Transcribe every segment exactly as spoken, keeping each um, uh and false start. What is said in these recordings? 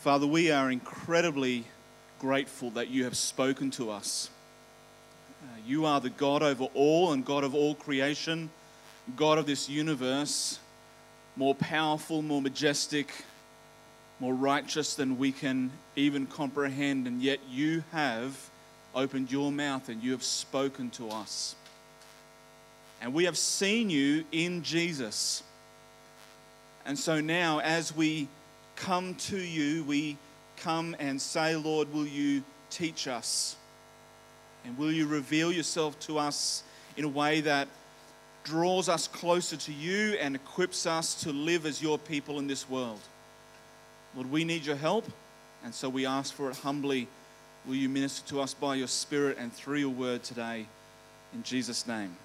Father, we are incredibly grateful that you have spoken to us. Uh, you are the God over all and God of all creation, God of this universe, more powerful, more majestic, more righteous than we can even comprehend, and yet you have opened your mouth and you have spoken to us. And we have seen you in Jesus. And so now, as we come to you, we come and say, Lord, will you teach us? And will you reveal yourself to us in a way that draws us closer to you and equips us to live as your people in this world? Lord, we need your help, and so we ask for it humbly. Will you minister to us by your Spirit and through your word today? In Jesus' name,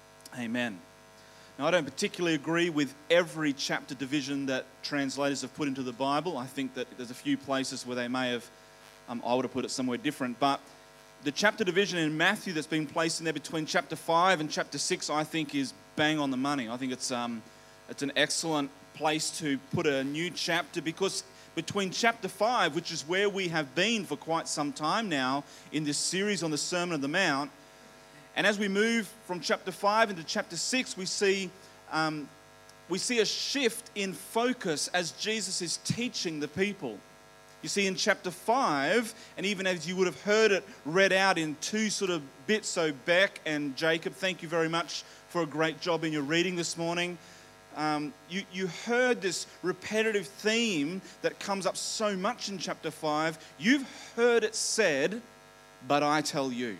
amen. Now, I don't particularly agree with every chapter division that translators have put into the Bible. I think that there's a few places where they may have, um, I would have put it somewhere different. But the chapter division in Matthew that's been placed in there between chapter five and chapter six, I think is bang on the money. I think it's um, it's an excellent place to put a new chapter, because between chapter five, which is where we have been for quite some time now in this series on the Sermon on the Mount, and as we move from chapter five into chapter six, we see um, we see a shift in focus as Jesus is teaching the people. You see, in chapter five, and even as you would have heard it read out in two sort of bits, so Beck and Jacob, thank you very much for a great job in your reading this morning. Um, you, you heard this repetitive theme that comes up so much in chapter five. You've heard it said, but I tell you.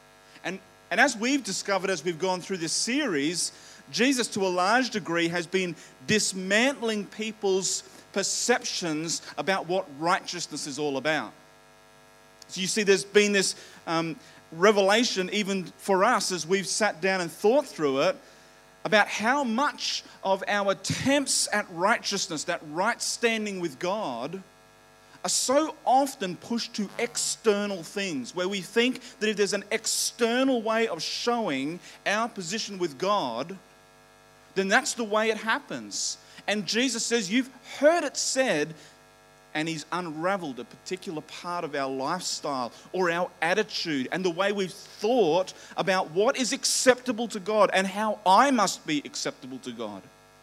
And And as we've discovered as we've gone through this series, Jesus to a large degree has been dismantling people's perceptions about what righteousness is all about. So you see, there's been this um, revelation even for us as we've sat down and thought through it about how much of our attempts at righteousness, that right standing with God, are so often pushed to external things, where we think that if there's an external way of showing our position with God, then that's the way it happens. And Jesus says, you've heard it said, and he's unraveled a particular part of our lifestyle or our attitude and the way we've thought about what is acceptable to God and how I must be acceptable to God.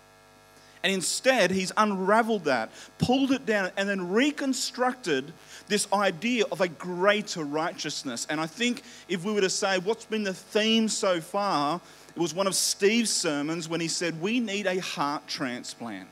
And instead, he's unraveled that, pulled it down, and then reconstructed this idea of a greater righteousness. And I think if we were to say what's been the theme so far, it was one of Steve's sermons when he said, we need a heart transplant.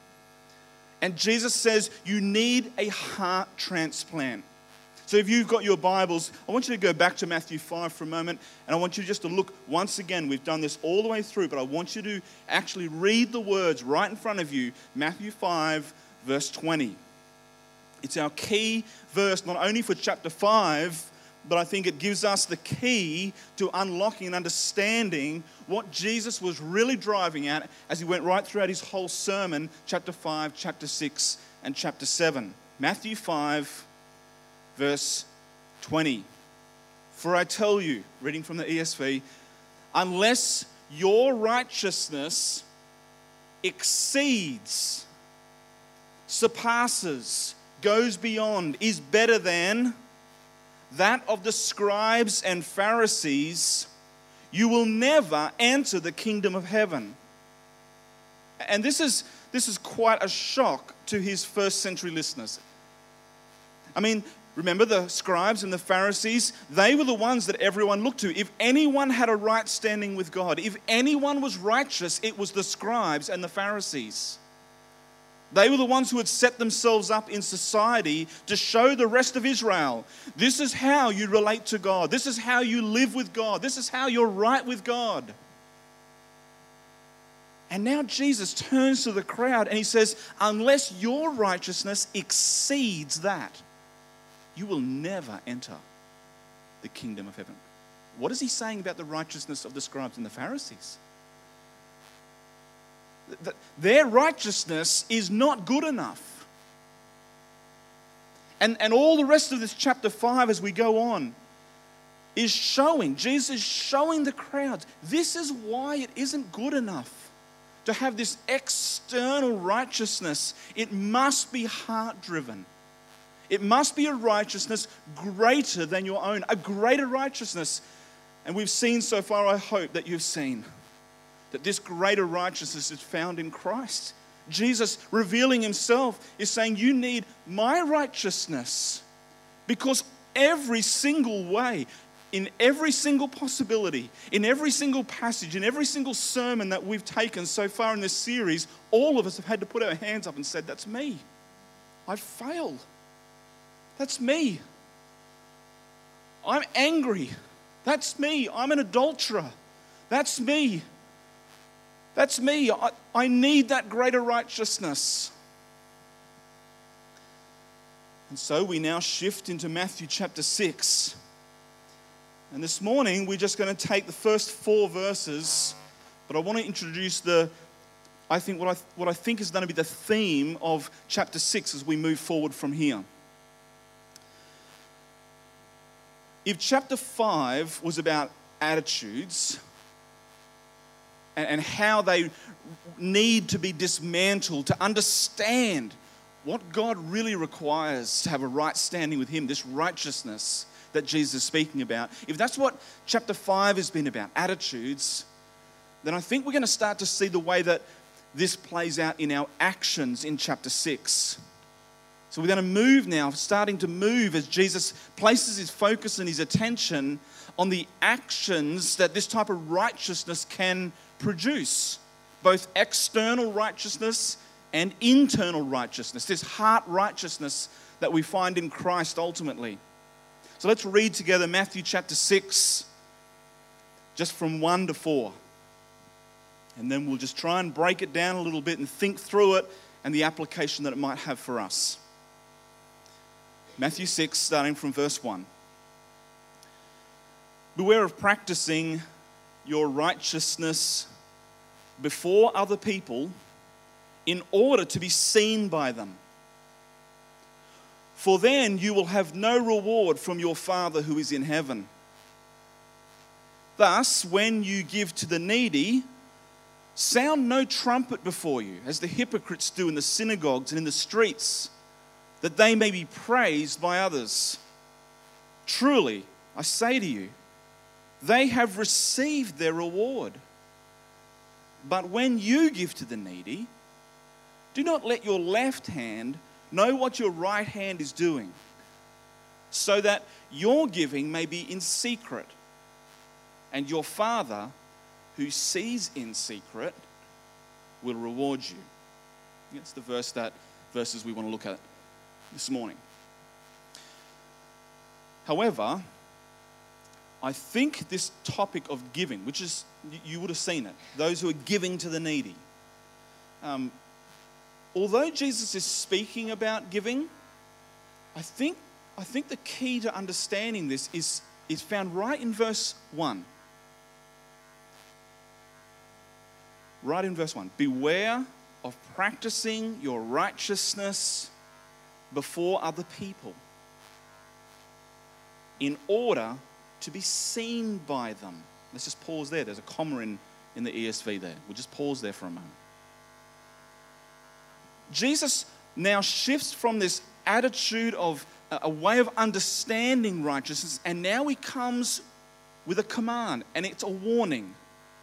And Jesus says, you need a heart transplant. So if you've got your Bibles, I want you to go back to Matthew five for a moment, and I want you just to look once again. We've done this all the way through, but I want you to actually read the words right in front of you. Matthew five, verse twenty. It's our key verse, not only for chapter five, but I think it gives us the key to unlocking and understanding what Jesus was really driving at as he went right throughout his whole sermon, chapter five, chapter six, and chapter seven. Matthew five, verse twenty. For I tell you, reading from the E S V, unless your righteousness exceeds, surpasses, goes beyond, is better than that of the scribes and Pharisees, you will never enter the kingdom of heaven. And this is, this is quite a shock to his first century listeners. I mean, remember the scribes and the Pharisees? They were the ones that everyone looked to. If anyone had a right standing with God, if anyone was righteous, it was the scribes and the Pharisees. They were the ones who had set themselves up in society to show the rest of Israel, this is how you relate to God. This is how you live with God. This is how you're right with God. And now Jesus turns to the crowd and he says, unless your righteousness exceeds that, you will never enter the kingdom of heaven. What is he saying about the righteousness of the scribes and the Pharisees? That their righteousness is not good enough. And, and all the rest of this chapter five as we go on is showing, Jesus is showing the crowds, this is why it isn't good enough to have this external righteousness. It must be heart-driven. It must be a righteousness greater than your own, a greater righteousness. And we've seen so far, I hope that you've seen, that this greater righteousness is found in Christ. Jesus, revealing himself, is saying, you need my righteousness, because every single way, in every single possibility, in every single passage, in every single sermon that we've taken so far in this series, all of us have had to put our hands up and said, that's me. I've failed. That's me. I'm angry. That's me. I'm an adulterer. That's me. That's me. I, I need that greater righteousness. And so we now shift into Matthew chapter six. And this morning we're just going to take the first four verses, but I want to introduce the, I think what I, what I think is going to be the theme of chapter six as we move forward from here. If chapter five was about attitudes and, and how they need to be dismantled to understand what God really requires to have a right standing with him, this righteousness that Jesus is speaking about, if that's what chapter five has been about, attitudes, then I think we're going to start to see the way that this plays out in our actions in chapter six. So we're going to move now, starting to move as Jesus places his focus and his attention on the actions that this type of righteousness can produce, both external righteousness and internal righteousness, this heart righteousness that we find in Christ ultimately. So let's read together Matthew chapter six, just from one to four. And then we'll just try and break it down a little bit and think through it and the application that it might have for us. Matthew six, starting from verse one. Beware of practicing your righteousness before other people in order to be seen by them. For then you will have no reward from your Father who is in heaven. Thus, when you give to the needy, sound no trumpet before you, as the hypocrites do in the synagogues and in the streets, that they may be praised by others. Truly, I say to you, they have received their reward. But when you give to the needy, do not let your left hand know what your right hand is doing, so that your giving may be in secret, and your Father, who sees in secret, will reward you. That's the verse that verses we want to look at this morning. However, I think this topic of giving, which is, you would have seen it, those who are giving to the needy. Um, although Jesus is speaking about giving, I think, I think the key to understanding this is, is found right in verse one. Right in verse one. Beware of practicing your righteousness before other people in order to be seen by them. Let's just pause there. There's a comma in, in the E S V there. We'll just pause there for a moment. Jesus now shifts from this attitude of a, a way of understanding righteousness, and now he comes with a command, and it's a warning.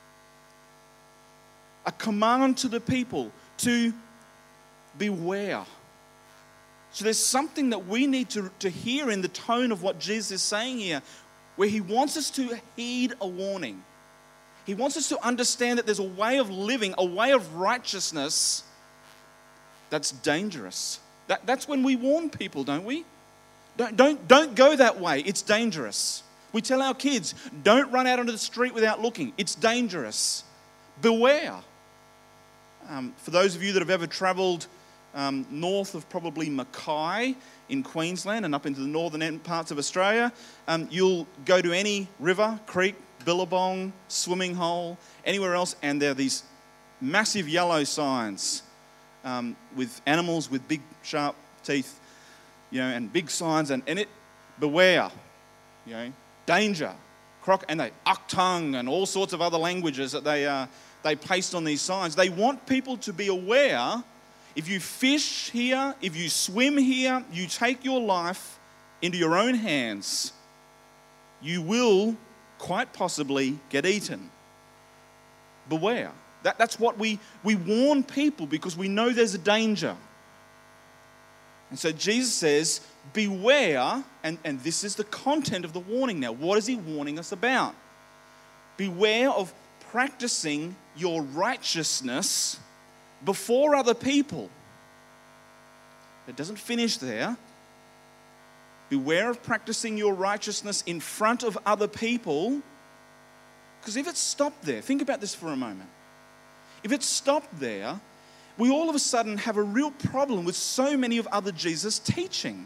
A command to the people to beware. So there's something that we need to, to hear in the tone of what Jesus is saying here, where he wants us to heed a warning. He wants us to understand that there's a way of living, a way of righteousness that's dangerous. That, that's when we warn people, don't we? Don't, don't, don't go that way. It's dangerous. We tell our kids, don't run out onto the street without looking. It's dangerous. Beware. Um, for those of you that have ever travelled um, north of probably Mackay in Queensland and up into the northern end parts of Australia, um, you'll go to any river, creek, billabong, swimming hole, anywhere else, and there are these massive yellow signs um, with animals with big sharp teeth, you know, and big signs, and, and it, beware, you know, danger, croc, and they aktang and all sorts of other languages that they uh, they paste on these signs. They want people to be aware if you fish here, if you swim here, you take your life into your own hands, you will quite possibly get eaten. Beware. That, that's what we, we warn people because we know there's a danger. And so Jesus says, beware, and, and this is the content of the warning now. What is he warning us about? Beware of practicing your righteousness before other people. It doesn't finish there. Beware of practicing your righteousness in front of other people. Because if it stopped there, think about this for a moment. If it stopped there, we all of a sudden have a real problem with so many of other Jesus' teaching.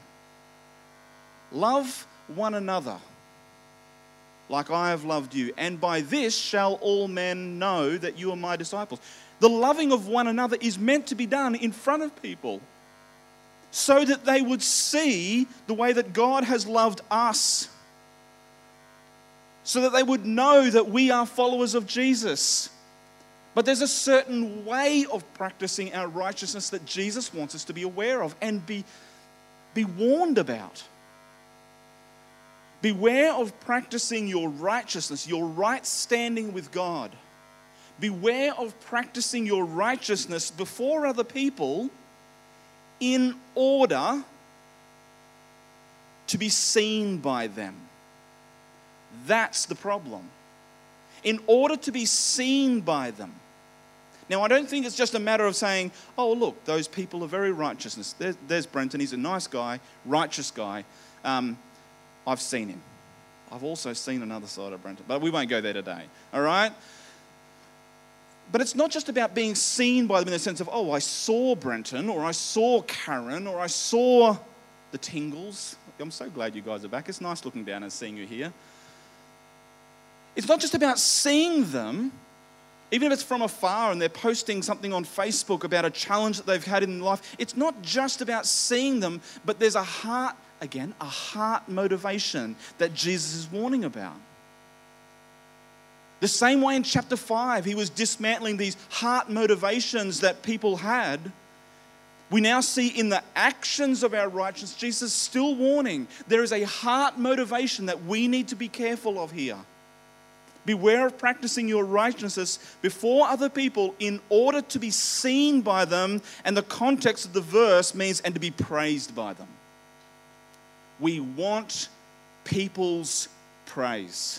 Love one another like I have loved you, and by this shall all men know that you are my disciples. The loving of one another is meant to be done in front of people so that they would see the way that God has loved us, so that they would know that we are followers of Jesus. But there's a certain way of practicing our righteousness that Jesus wants us to be aware of and be, be warned about. Beware of practicing your righteousness, your right standing with God. Beware of practicing your righteousness before other people in order to be seen by them. That's the problem. In order to be seen by them. Now, I don't think it's just a matter of saying, oh, look, those people are very righteous. There's, there's Brenton, he's a nice guy, righteous guy. Um, I've seen him. I've also seen another side of Brenton, but we won't go there today, all right? But it's not just about being seen by them in the sense of, oh, I saw Brenton, or I saw Karen, or I saw the Tingles. I'm so glad you guys are back. It's nice looking down and seeing you here. It's not just about seeing them, even if it's from afar and they're posting something on Facebook about a challenge that they've had in life. It's not just about seeing them, but there's a heart, again, a heart motivation that Jesus is warning about. The same way in chapter five, he was dismantling these heart motivations that people had. We now see in the actions of our righteousness, Jesus still warning, there is a heart motivation that we need to be careful of here. Beware of practicing your righteousness before other people in order to be seen by them, and the context of the verse means, and to be praised by them. We want people's praise.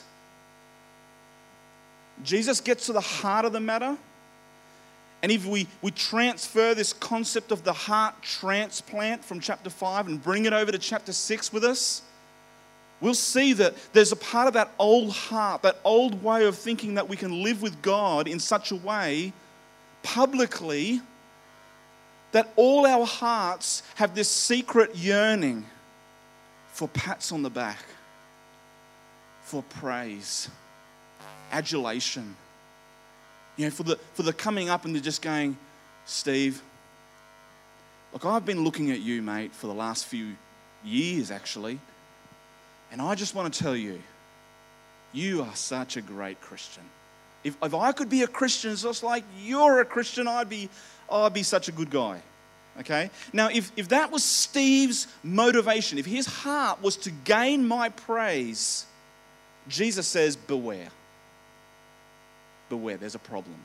Jesus gets to the heart of the matter, and if we, we transfer this concept of the heart transplant from chapter five and bring it over to chapter six with us, we'll see that there's a part of that old heart, that old way of thinking that we can live with God in such a way, publicly, that all our hearts have this secret yearning for pats on the back, for praise, adulation. You know, for the, for the coming up and they're just going, Steve, look, I've been looking at you, mate, for the last few years, actually. And I just want to tell you, you are such a great Christian. If, if I could be a Christian just like you're a Christian, I'd be, I'd be such a good guy. Okay? Now, if, if that was Steve's motivation, if his heart was to gain my praise, Jesus says, beware. Beware, there's a problem.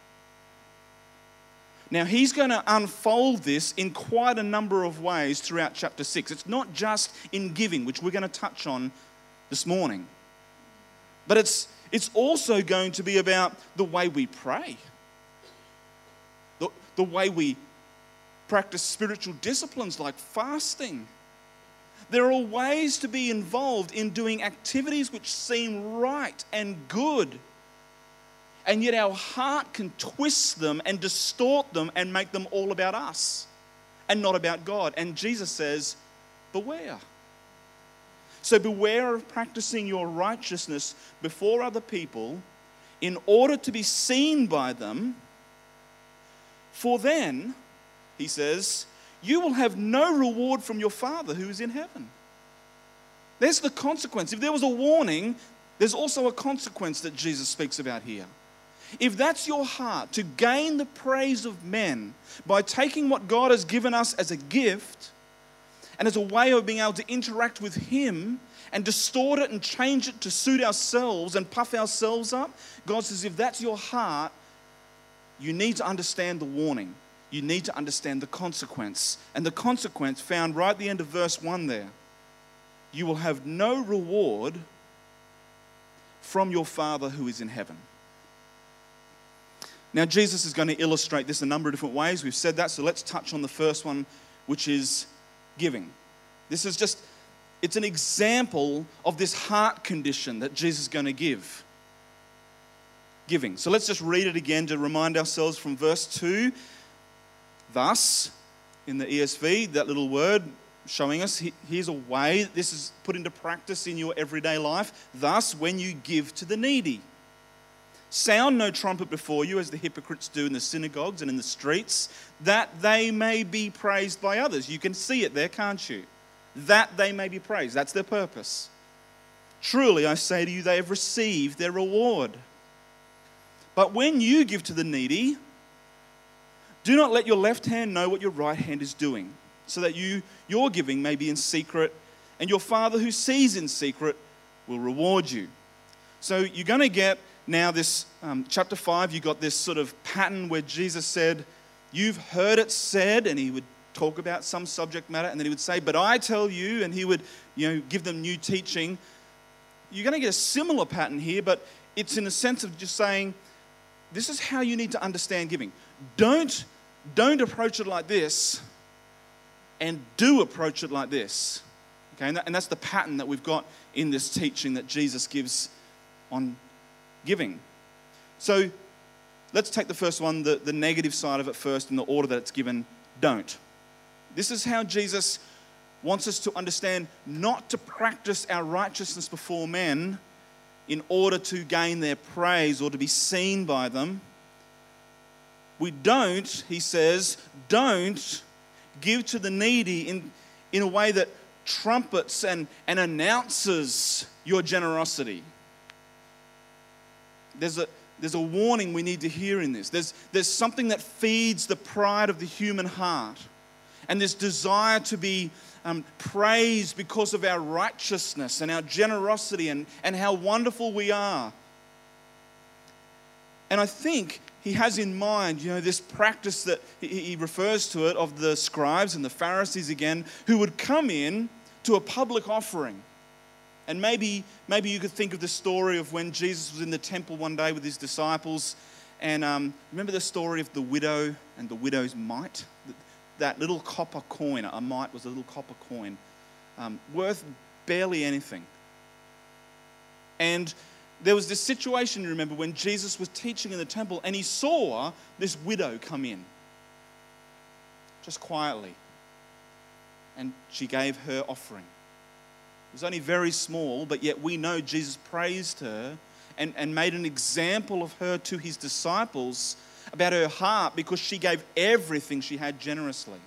Now, he's going to unfold this in quite a number of ways throughout chapter six. It's not just in giving, which we're going to touch on this morning. But it's, it's also going to be about the way we pray, the, the way we practice spiritual disciplines like fasting. There are ways to be involved in doing activities which seem right and good, and yet our heart can twist them and distort them and make them all about us and not about God. And Jesus says, beware. So beware of practicing your righteousness before other people in order to be seen by them, for then, he says, you will have no reward from your Father who is in heaven. There's the consequence. If there was a warning, there's also a consequence that Jesus speaks about here. if that's your heart, to gain the praise of men by taking what God has given us as a gift and as a way of being able to interact with Him and distort it and change it to suit ourselves and puff ourselves up, God says, if that's your heart, you need to understand the warning. You need to understand the consequence. And the consequence found right at the end of verse one there. You will have no reward from your Father who is in heaven. Now, Jesus is going to illustrate this a number of different ways. We've said that, so let's touch on the first one, which is giving. This is just, it's an example of this heart condition that Jesus is going to give. Giving. So let's just read it again to remind ourselves from verse two. Thus, in the E S V, that little word showing us, here's a way that this is put into practice in your everyday life. Thus, when you give to the needy, sound no trumpet before you, as the hypocrites do in the synagogues and in the streets, that they may be praised by others. You can see it there, can't you? That they may be praised. That's their purpose. Truly, I say to you, they have received their reward. But when you give to the needy, do not let your left hand know what your right hand is doing, so that you, your giving may be in secret, and your Father who sees in secret will reward you. So you're going to get now this, um, chapter five, you got this sort of pattern where Jesus said, you've heard it said, and he would talk about some subject matter, and then he would say, but I tell you, and he would, you know, give them new teaching. You're going to get a similar pattern here, but it's in a sense of just saying, this is how you need to understand giving. Don't, don't approach it like this, and do approach it like this. Okay, and, that, and that's the pattern that we've got in this teaching that Jesus gives on giving. So let's take the first one, the, the negative side of it first, in the order that it's given. Don't. This is how Jesus wants us to understand not to practice our righteousness before men in order to gain their praise or to be seen by them. We don't, he says, don't give to the needy in, in a way that trumpets and, and announces your generosity. There's a, there's a warning we need to hear in this. There's, there's something that feeds the pride of the human heart, and this desire to be um, praised because of our righteousness and our generosity and, and how wonderful we are. And I think he has in mind, you know, this practice that he, he refers to it of the scribes and the Pharisees again, who would come in to a public offering. And maybe, maybe you could think of the story of when Jesus was in the temple one day with his disciples. And um, remember the story of the widow and the widow's mite? That little copper coin, a mite was a little copper coin, um, worth barely anything. And there was this situation, you remember, when Jesus was teaching in the temple and he saw this widow come in, just quietly. And she gave her offering. It was only very small, but yet we know Jesus praised her and, and made an example of her to his disciples about her heart, because she gave everything she had generously.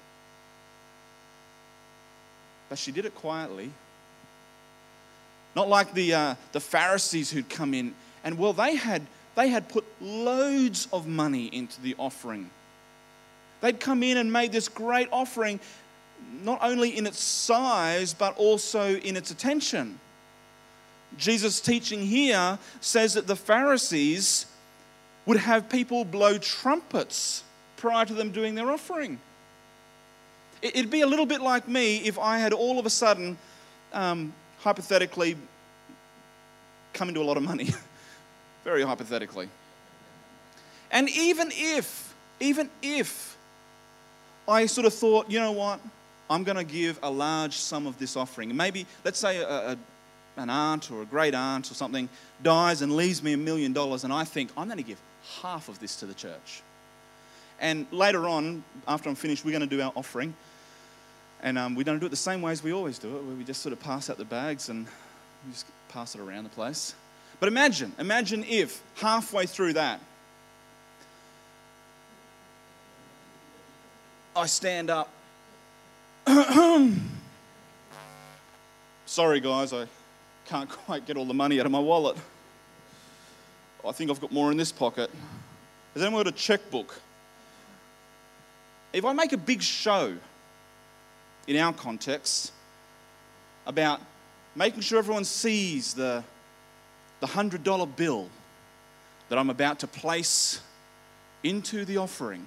But she did it quietly. Not like the uh, the Pharisees who'd come in and, well, they had they had put loads of money into the offering. They'd come in and made this great offering, not only in its size, but also in its attention. Jesus' teaching here says that the Pharisees would have people blow trumpets prior to them doing their offering. It'd be a little bit like me if I had all of a sudden, um, hypothetically, come into a lot of money. Very hypothetically. And even if, even if I sort of thought, you know what, I'm going to give a large sum of this offering. Maybe, let's say a, a, an aunt or a great aunt or something dies and leaves me a million dollars, and I think, I'm going to give half of this to the church. And later on, after I'm finished, we're going to do our offering. And um, we're going to do it the same way as we always do it, where we just sort of pass out the bags and we just pass it around the place. But imagine, imagine if halfway through that, I stand up. Sorry guys, I can't quite get all the money out of my wallet. I think I've got more in this pocket. Has anyone got a checkbook? If I make a big show in our context about making sure everyone sees the, the one hundred dollar bill that I'm about to place into the offering,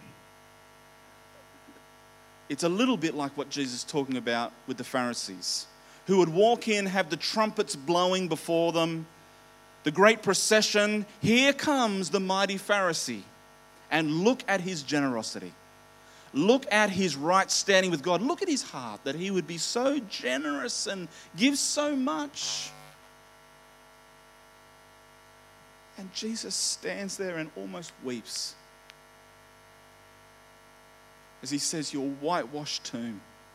it's a little bit like what Jesus is talking about with the Pharisees, who would walk in, have the trumpets blowing before them, the great procession. Here comes the mighty Pharisee. And look at his generosity. Look at his right standing with God. Look at his heart, that he would be so generous and give so much. And Jesus stands there and almost weeps as he says, "Your whitewashed tomb.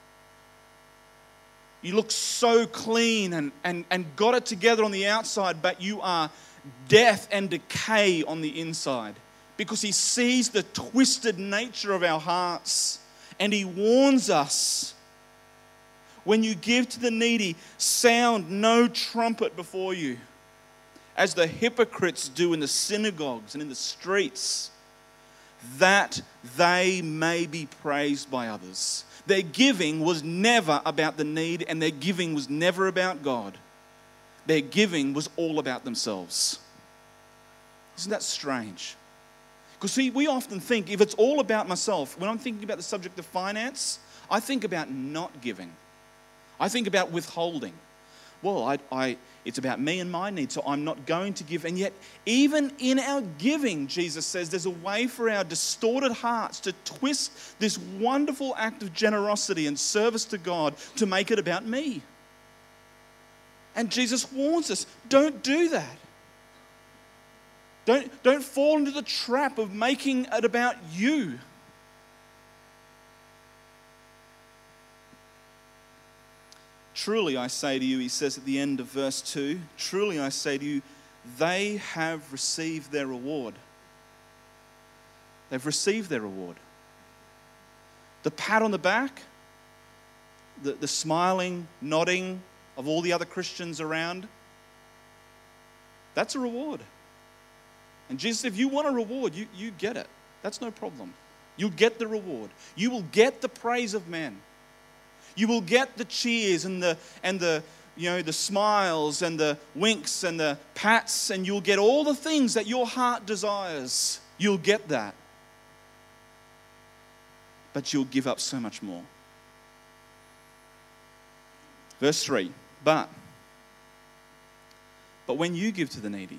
You look so clean and, and, and got it together on the outside, but you are death and decay on the inside." Because he sees the twisted nature of our hearts, and he warns us, when you give to the needy, sound no trumpet before you, as the hypocrites do in the synagogues and in the streets, that they may be praised by others. Their giving was never about the need, and their giving was never about God. Their giving was all about themselves. Isn't that strange? Because see, we often think if it's all about myself, when I'm thinking about the subject of finance, I think about not giving. I think about withholding. Well, I, I, it's about me and my needs, so I'm not going to give. And yet, even in our giving, Jesus says there's a way for our distorted hearts to twist this wonderful act of generosity and service to God to make it about me. And Jesus warns us, don't do that. Don't, don't fall into the trap of making it about you. Truly I say to you, he says at the end of verse two, truly I say to you, they have received their reward. They've received their reward. The pat on the back, the, the smiling, nodding of all the other Christians around, that's a reward. And Jesus, if you want a reward, you, you get it. That's no problem. You'll get the reward. You will get the praise of men. You will get the cheers and the and the you know the smiles and the winks and the pats, and you'll get all the things that your heart desires. You'll get that. But you'll give up so much more. Verse three, but but when you give to the needy,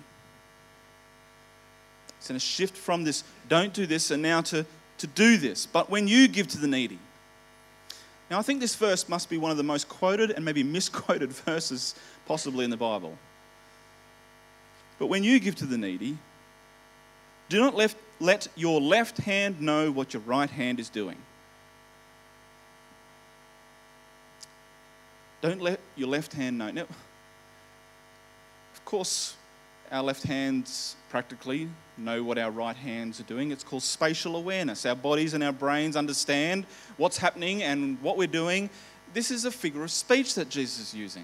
it's going to shift from this, don't do this, and now to, to do this. But when you give to the needy. Now, I think this verse must be one of the most quoted and maybe misquoted verses possibly in the Bible. But when you give to the needy, do not left, let your left hand know what your right hand is doing. Don't let your left hand know. Now, of course, our left hands practically know what our right hands are doing. It's called spatial awareness. Our bodies and our brains understand what's happening and what we're doing. This is a figure of speech that Jesus is using.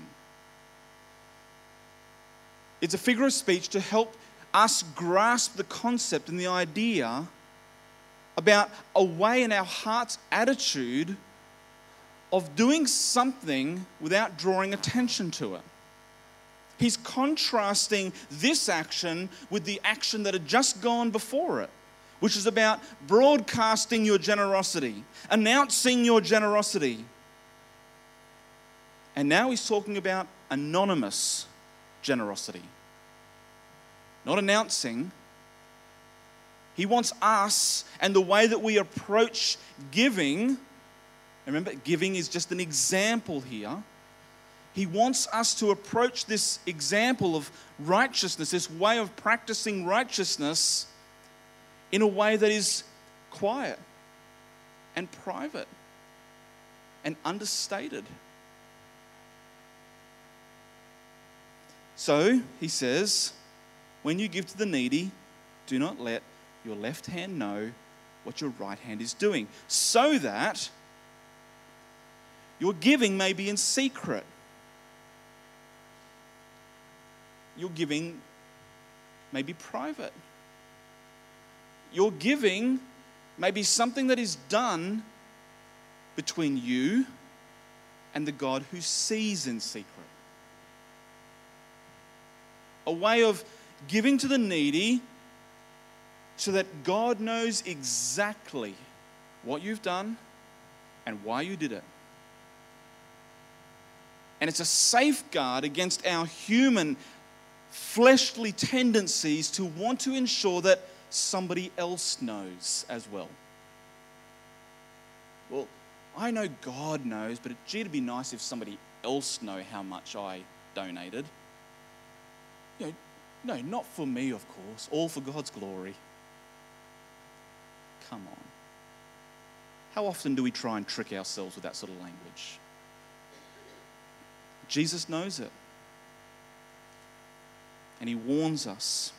It's a figure of speech to help us grasp the concept and the idea about a way in our heart's attitude of doing something without drawing attention to it. He's contrasting this action with the action that had just gone before it, which is about broadcasting your generosity, announcing your generosity. And now he's talking about anonymous generosity. Not announcing. He wants us and the way that we approach giving. Remember, giving is just an example here. He wants us to approach this example of righteousness, this way of practicing righteousness in a way that is quiet and private and understated. So, he says, when you give to the needy, do not let your left hand know what your right hand is doing, so that your giving may be in secret. Your giving may be private. Your giving may be something that is done between you and the God who sees in secret. A way of giving to the needy so that God knows exactly what you've done and why you did it. And it's a safeguard against our human, fleshly tendencies to want to ensure that somebody else knows as well. Well, I know God knows, but gee, it'd be nice if somebody else know how much I donated. You know, no, not for me, of course, all for God's glory. Come on. How often do we try and trick ourselves with that sort of language? Jesus knows it. And he warns us.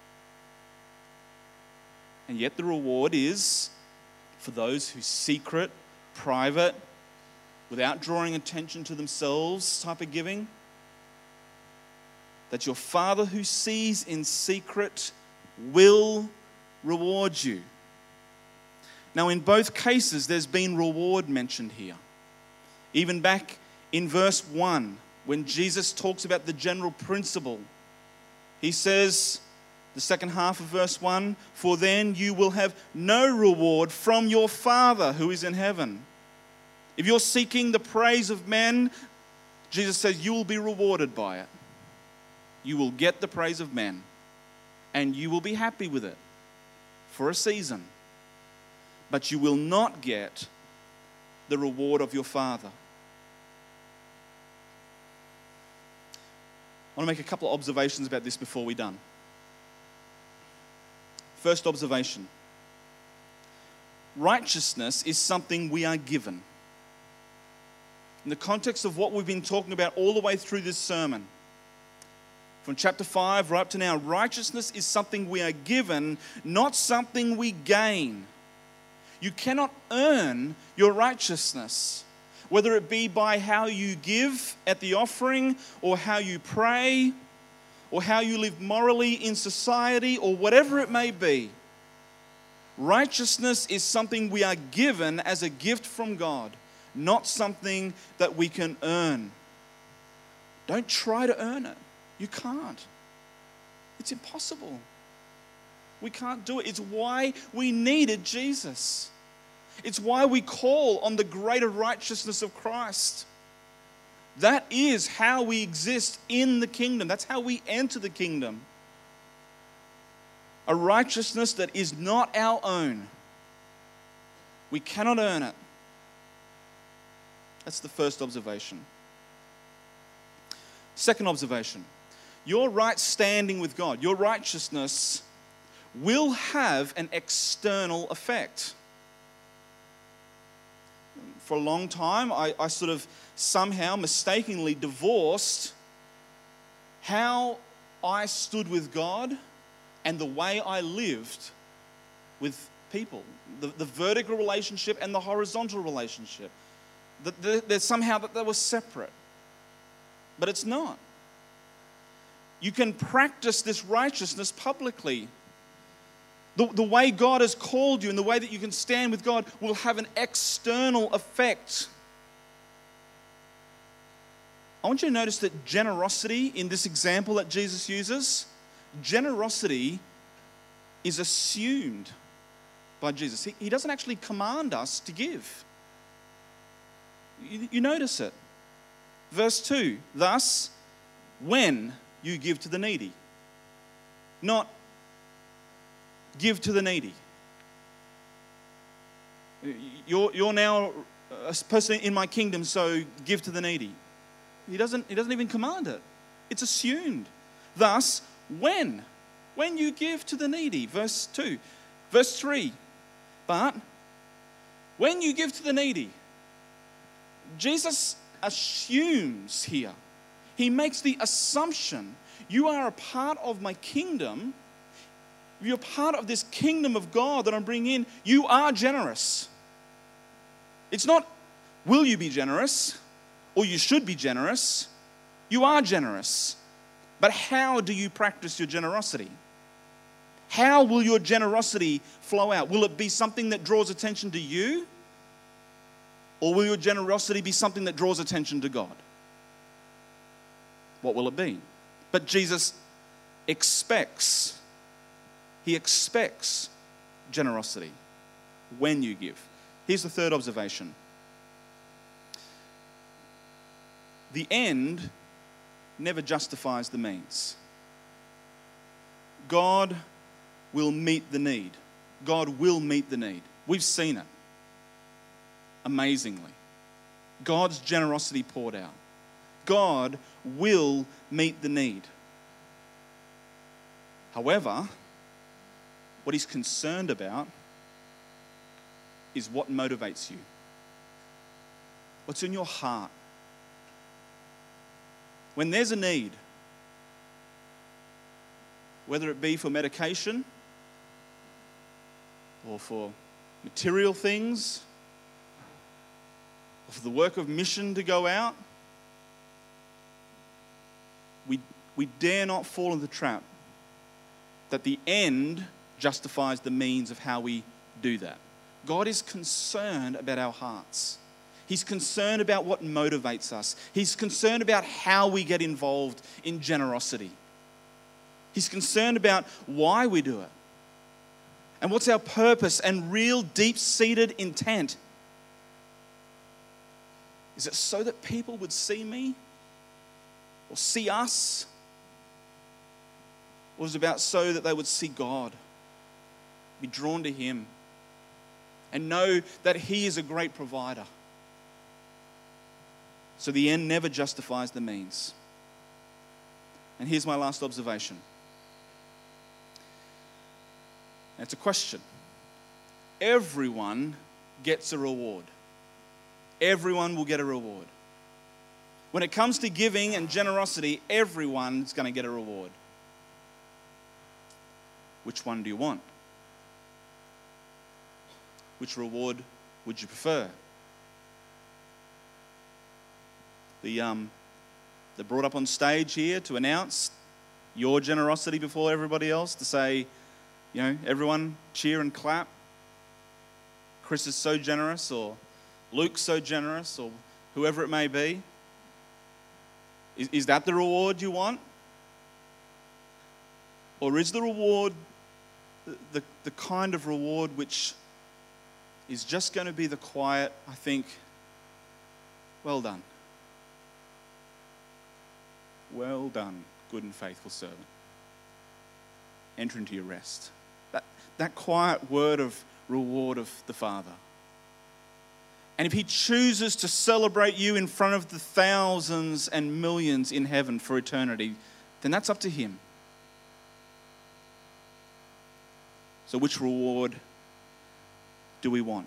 And yet the reward is for those who secret, private, without drawing attention to themselves type of giving, that your Father who sees in secret will reward you. Now, in both cases, there's been reward mentioned here. Even back in verse one, when Jesus talks about the general principle, he says, the second half of verse one, "For then you will have no reward from your Father who is in heaven." If you're seeking the praise of men, Jesus says you will be rewarded by it. You will get the praise of men, and you will be happy with it for a season. But you will not get the reward of your Father. I want to make a couple of observations about this before we're done. First observation. Righteousness is something we are given. In the context of what we've been talking about all the way through this sermon, from chapter five right up to now, righteousness is something we are given, not something we gain. You cannot earn your righteousness, whether it be by how you give at the offering, or how you pray, or how you live morally in society, or whatever it may be. Righteousness is something we are given as a gift from God, not something that we can earn. Don't try to earn it. You can't. It's impossible. We can't do it. It's why we needed Jesus. It's why we call on the greater righteousness of Christ. That is how we exist in the kingdom. That's how we enter the kingdom. A righteousness that is not our own. We cannot earn it. That's the first observation. Second observation. Your right standing with God, your righteousness, will have an external effect. For a long time, I, I sort of somehow mistakenly divorced how I stood with God and the way I lived with people. The, the vertical relationship and the horizontal relationship. That the, the, somehow that they were separate. But it's not. You can practice this righteousness publicly. The, the way God has called you and the way that you can stand with God will have an external effect. I want you to notice that generosity in this example that Jesus uses, generosity is assumed by Jesus. He, he doesn't actually command us to give. You, you notice it. Verse two, thus, when you give to the needy. Not give to the needy. You're, you're now a person in my kingdom, so give to the needy. He doesn't, he doesn't even command it. It's assumed. Thus, when? When you give to the needy. Verse two. Verse three. But when you give to the needy, Jesus assumes here. He makes the assumption, you are a part of my kingdom. You're part of this kingdom of God that I'm bringing in. You are generous. It's not, will you be generous? Or you should be generous. You are generous. But how do you practice your generosity? How will your generosity flow out? Will it be something that draws attention to you? Or will your generosity be something that draws attention to God? What will it be? But Jesus expects, he expects generosity when you give. Here's the third observation. The end never justifies the means. God will meet the need. God will meet the need. We've seen it. Amazingly. God's generosity poured out. God will meet the need. However, what he's concerned about is what motivates you. What's in your heart? When there's a need, whether it be for medication or for material things, or for the work of mission to go out, we, we dare not fall into the trap that the end justifies the means of how we do that. God is concerned about our hearts. He's concerned about what motivates us. He's concerned about how we get involved in generosity. He's concerned about why we do it. And what's our purpose and real deep-seated intent? Is it so that people would see me? Or see us? Or is it about so that they would see God? Be drawn to him? And know that he is a great provider. So the end never justifies the means. And here's my last observation. And it's a question. Everyone gets a reward. Everyone will get a reward. When it comes to giving and generosity, everyone's going to get a reward. Which one do you want? Which reward would you prefer? The, um, they're brought up on stage here to announce your generosity before everybody else, to say, you know, everyone cheer and clap. Chris is so generous, or Luke's so generous, or whoever it may be. Is, is that the reward you want? Or is the reward the, the, the kind of reward which is just going to be the quiet, I think, well done. Well done, good and faithful servant. Enter into your rest. That, that quiet word of reward of the Father. And if he chooses to celebrate you in front of the thousands and millions in heaven for eternity, then that's up to him. So which reward do we want?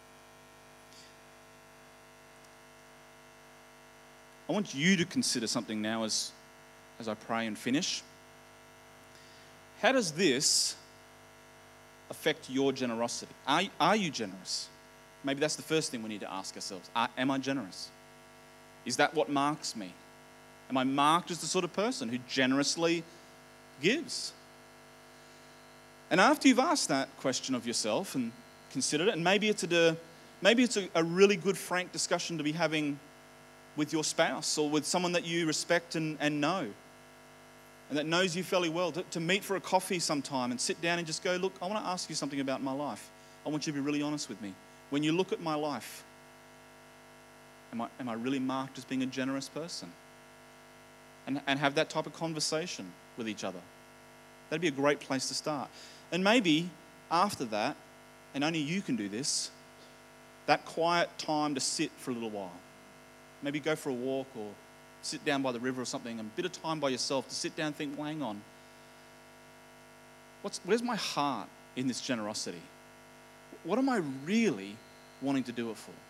I want you to consider something now as, as I pray and finish. How does this affect your generosity? Are, are you generous? Maybe that's the first thing we need to ask ourselves. Are, am I generous? Is that what marks me? Am I marked as the sort of person who generously gives? And after you've asked that question of yourself and considered it, and maybe it's a, maybe it's a, a really good, frank discussion to be having with your spouse or with someone that you respect and, and know, and that knows you fairly well, to, to meet for a coffee sometime and sit down and just go, look, I want to ask you something about my life. I want you to be really honest with me. When you look at my life, am I, am I really marked as being a generous person? And, and have that type of conversation with each other. That'd be a great place to start. And maybe after that, and only you can do this, that quiet time to sit for a little while. Maybe go for a walk or sit down by the river or something, a bit of time by yourself to sit down and think, well, hang on. What's, where's my heart in this generosity? What am I really wanting to do it for?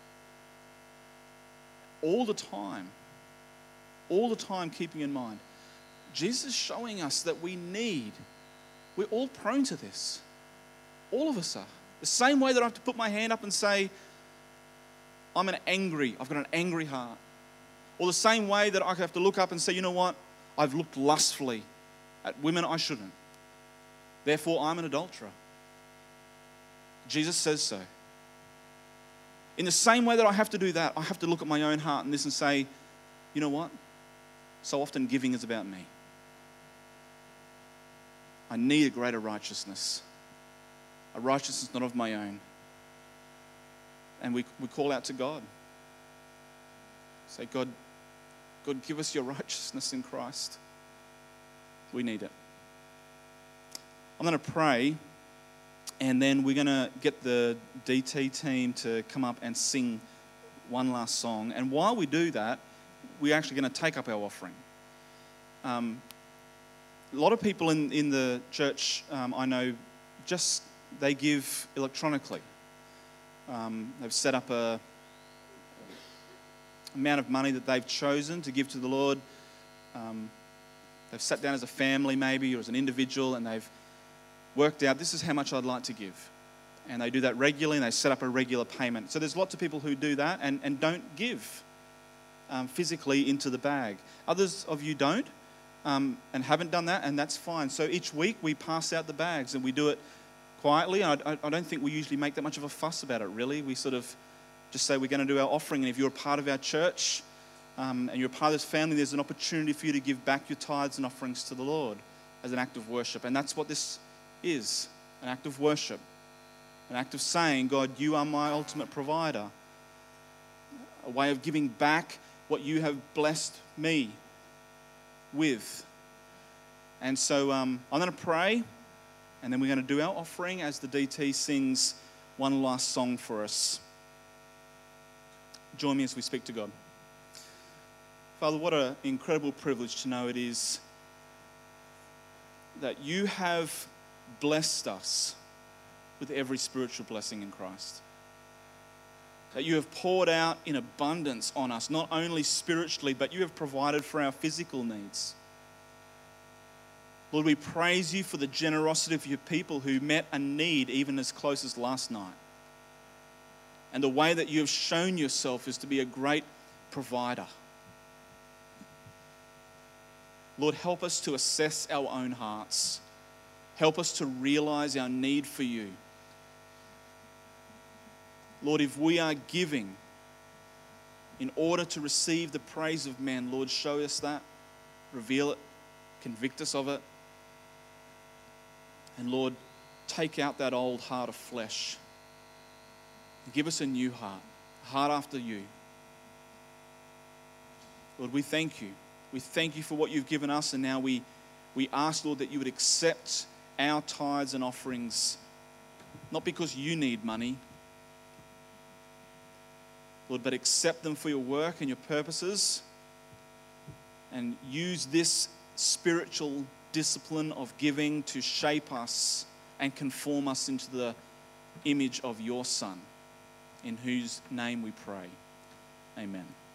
All the time, all the time keeping in mind, Jesus is showing us that we need, we're all prone to this. All of us are. The same way that I have to put my hand up and say, I'm an angry, I've got an angry heart. Or the same way that I have to look up and say, you know what, I've looked lustfully at women I shouldn't. Therefore, I'm an adulterer. Jesus says so. In the same way that I have to do that, I have to look at my own heart and this and say, you know what? So often giving is about me. I need a greater righteousness. A righteousness not of my own. And we, we call out to God. Say, God, God, give us your righteousness in Christ. We need it. I'm going to pray, and then we're going to get the D T team to come up and sing one last song. And while we do that, we're actually going to take up our offering. Um, a lot of people in, in the church, um, I know, just they give electronically. Um, they've set up a amount of money that they've chosen to give to the Lord. Um, they've sat down as a family maybe or as an individual and they've worked out this is how much I'd like to give. And they do that regularly and they set up a regular payment. So there's lots of people who do that and, and don't give um, physically into the bag. Others of you don't um, and haven't done that, and that's fine. So each week we pass out the bags and we do it quietly. I, I, I don't think we usually make that much of a fuss about it, really. We sort of just say we're going to do our offering, and if you're a part of our church um, and you're a part of this family, there's an opportunity for you to give back your tithes and offerings to the Lord as an act of worship. And that's what this is, an act of worship, an act of saying, God, you are my ultimate provider, a way of giving back what you have blessed me with. And so um, I'm going to pray, and then we're going to do our offering as the D T sings one last song for us. Join me as we speak to God. Father, what an incredible privilege to know it is that you have blessed us with every spiritual blessing in Christ. That you have poured out in abundance on us, not only spiritually, but you have provided for our physical needs. Lord, we praise you for the generosity of your people who met a need even as close as last night. And the way that you have shown yourself is to be a great provider. Lord, help us to assess our own hearts. Help us to realize our need for you. Lord, if we are giving in order to receive the praise of men, Lord, show us that, reveal it, convict us of it. And Lord, take out that old heart of flesh. Give us a new heart, a heart after you. Lord, we thank you. We thank you for what you've given us, and now we, we ask, Lord, that you would accept our tithes and offerings, not because you need money, Lord, but accept them for your work and your purposes, and use this spiritual discipline of giving to shape us and conform us into the image of your Son, in whose name we pray. Amen.